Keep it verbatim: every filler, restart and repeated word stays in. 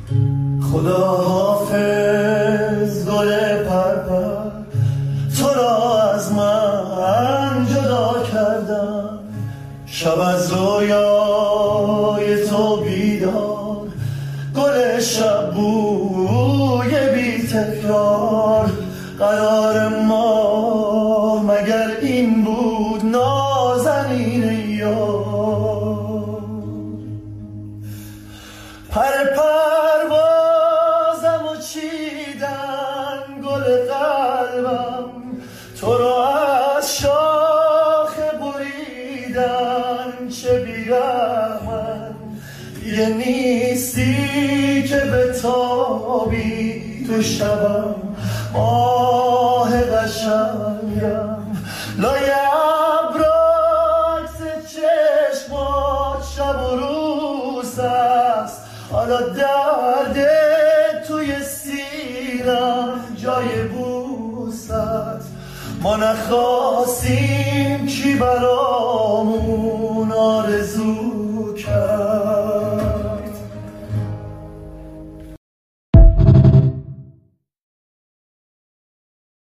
خدا حافظ گل پرپر، تو را از من جدا کردم. شب از رویای تو بیدار، گل شب بوی بی تکرار. قرار ما مگر این بود نازنین یار؟ پر پروازم و چیدن گل قلبم، تو رو از شاخه بریدن. چه بیرحمن یه نیستی که به تابی تو شبم. ماه قشنگم لای ابرات چشمات شب و روز است. حالا درد توی سینم جای بوست. ما نخواستیم کی برای